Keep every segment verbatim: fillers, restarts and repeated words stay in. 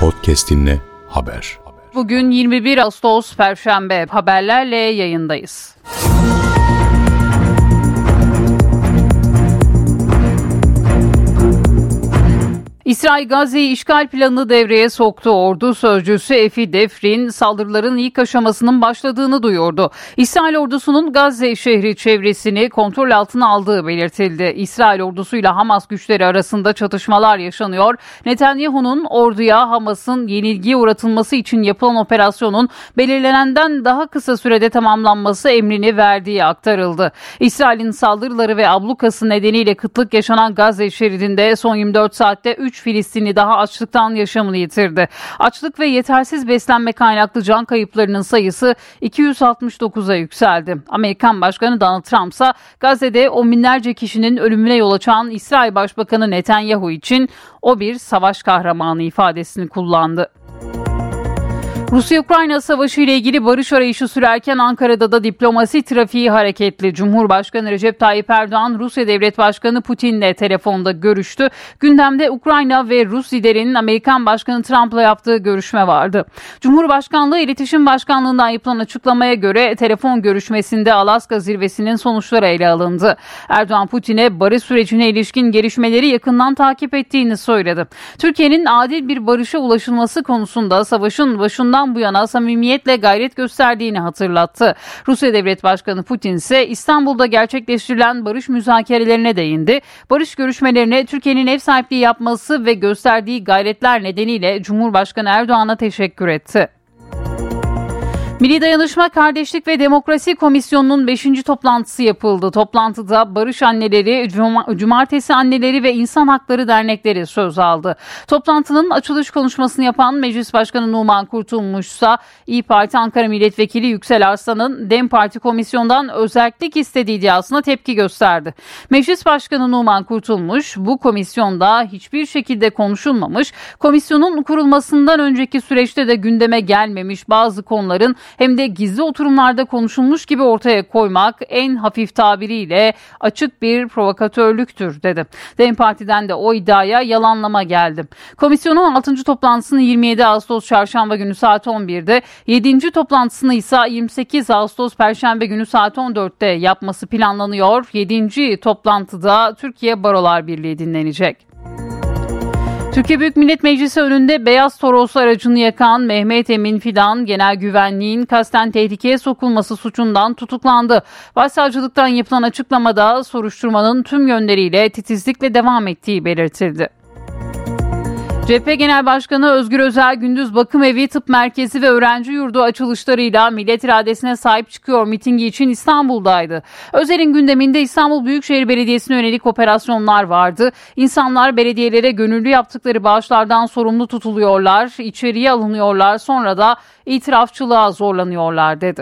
Podcast'inle haber. Bugün yirmi bir Ağustos Perşembe, haberlerle yayındayız. İsrail Gazze'yi işgal planını devreye soktu. Ordu sözcüsü Efi Defrin saldırıların ilk aşamasının başladığını duyurdu. İsrail ordusunun Gazze şehri çevresini kontrol altına aldığı belirtildi. İsrail ordusuyla Hamas güçleri arasında çatışmalar yaşanıyor. Netanyahu'nun orduya Hamas'ın yenilgiye uğratılması için yapılan operasyonun belirlenenden daha kısa sürede tamamlanması emrini verdiği aktarıldı. İsrail'in saldırıları ve ablukası nedeniyle kıtlık yaşanan Gazze şeridinde son yirmi dört saatte üç Filistinli daha açlıktan yaşamını yitirdi. Açlık ve yetersiz beslenme kaynaklı can kayıplarının sayısı iki yüz altmış dokuza yükseldi. Amerikan Başkanı Donald Trump ise Gazze'de on binlerce kişinin ölümüne yol açan İsrail Başbakanı Netanyahu için o bir savaş kahramanı ifadesini kullandı. Rusya-Ukrayna savaşı ile ilgili barış arayışı sürerken Ankara'da da diplomasi trafiği hareketli. Cumhurbaşkanı Recep Tayyip Erdoğan, Rusya Devlet Başkanı Putin'le telefonda görüştü. Gündemde Ukrayna ve Rus liderinin Amerikan Başkanı Trump'la yaptığı görüşme vardı. Cumhurbaşkanlığı İletişim Başkanlığı'ndan yapılan açıklamaya göre telefon görüşmesinde Alaska zirvesinin sonuçları ele alındı. Erdoğan, Putin'e barış sürecine ilişkin gelişmeleri yakından takip ettiğini söyledi. Türkiye'nin adil bir barışa ulaşılması konusunda savaşın başından bu yana samimiyetle gayret gösterdiğini hatırlattı. Rusya Devlet Başkanı Putin ise İstanbul'da gerçekleştirilen barış müzakerelerine değindi. Barış görüşmelerine Türkiye'nin ev sahipliği yapması ve gösterdiği gayretler nedeniyle Cumhurbaşkanı Erdoğan'a teşekkür etti. Milli Dayanışma, Kardeşlik ve Demokrasi Komisyonu'nun beşinci toplantısı yapıldı. Toplantıda Barış Anneleri, Cum- Cumartesi Anneleri ve İnsan Hakları Dernekleri söz aldı. Toplantının açılış konuşmasını yapan Meclis Başkanı Numan Kurtulmuş ise İYİ Parti Ankara Milletvekili Yüksel Arslan'ın DEM Parti Komisyon'dan özellik istediği iddiasına tepki gösterdi. Meclis Başkanı Numan Kurtulmuş, bu komisyonda hiçbir şekilde konuşulmamış, komisyonun kurulmasından önceki süreçte de gündeme gelmemiş bazı konuların hem de gizli oturumlarda konuşulmuş gibi ortaya koymak en hafif tabiriyle açık bir provokatörlüktür dedi. DEM Parti'den de o iddiaya yalanlama geldi. Komisyonun altıncı toplantısını yirmi yedi Ağustos Çarşamba günü saat on birde, yedinci toplantısını ise yirmi sekiz Ağustos Perşembe günü saat on dörtte yapması planlanıyor. yedinci toplantıda Türkiye Barolar Birliği dinlenecek. Türkiye Büyük Millet Meclisi önünde Beyaz Toros aracını yakan Mehmet Emin Fidan, genel güvenliğin kasten tehlikeye sokulması suçundan tutuklandı. Başsavcılıktan yapılan açıklamada soruşturmanın tüm yönleriyle titizlikle devam ettiği belirtildi. C H P Genel Başkanı Özgür Özel, gündüz bakım evi, tıp merkezi ve öğrenci yurdu açılışlarıyla millet iradesine sahip çıkıyor mitingi için İstanbul'daydı. Özel'in gündeminde İstanbul Büyükşehir Belediyesi'ne yönelik operasyonlar vardı. İnsanlar belediyelere gönüllü yaptıkları bağışlardan sorumlu tutuluyorlar, içeriye alınıyorlar, sonra da itirafçılığa zorlanıyorlar dedi.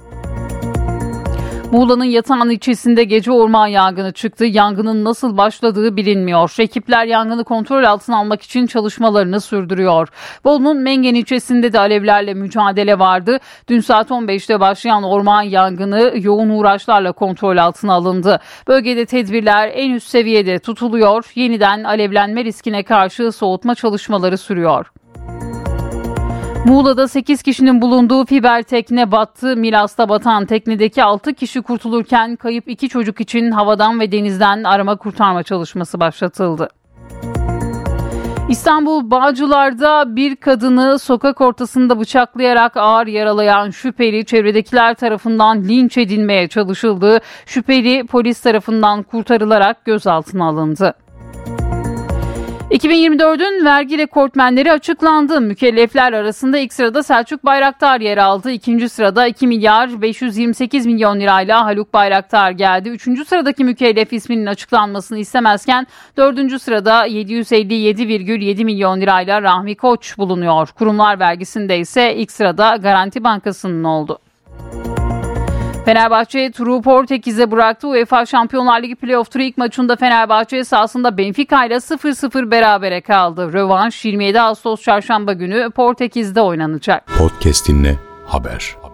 Muğla'nın Yatağan ilçesinde gece orman yangını çıktı. Yangının nasıl başladığı bilinmiyor. Ekipler yangını kontrol altına almak için çalışmalarını sürdürüyor. Bolu'nun Mengen ilçesinde de alevlerle mücadele vardı. Dün saat on beşte başlayan orman yangını yoğun uğraşlarla kontrol altına alındı. Bölgede tedbirler en üst seviyede tutuluyor. Yeniden alevlenme riskine karşı soğutma çalışmaları sürüyor. Muğla'da sekiz kişinin bulunduğu fiber tekne battı. Milas'ta batan teknedeki altı kişi kurtulurken kayıp iki çocuk için havadan ve denizden arama kurtarma çalışması başlatıldı. İstanbul Bağcılar'da bir kadını sokak ortasında bıçaklayarak ağır yaralayan şüpheli çevredekiler tarafından linç edilmeye çalışıldı. Şüpheli polis tarafından kurtarılarak gözaltına alındı. iki bin yirmi dördün vergi rekortmenleri açıklandı. Mükellefler arasında ilk sırada Selçuk Bayraktar yer aldı. İkinci sırada iki milyar beş yüz yirmi sekiz milyon lirayla Haluk Bayraktar geldi. Üçüncü sıradaki mükellef isminin açıklanmasını istemezken dördüncü sırada yedi yüz elli yedi virgül yedi milyon lirayla Rahmi Koç bulunuyor. Kurumlar vergisinde ise ilk sırada Garanti Bankası'nın oldu. Fenerbahçe turu Portekiz'e bıraktı. UEFA Şampiyonlar Ligi Playoff turu ilk maçında Fenerbahçe sahasında Benfica ile sıfır sıfır berabere kaldı. Rövanş yirmi yedi Ağustos Çarşamba günü Portekiz'de oynanacak. Podcast'inle haber.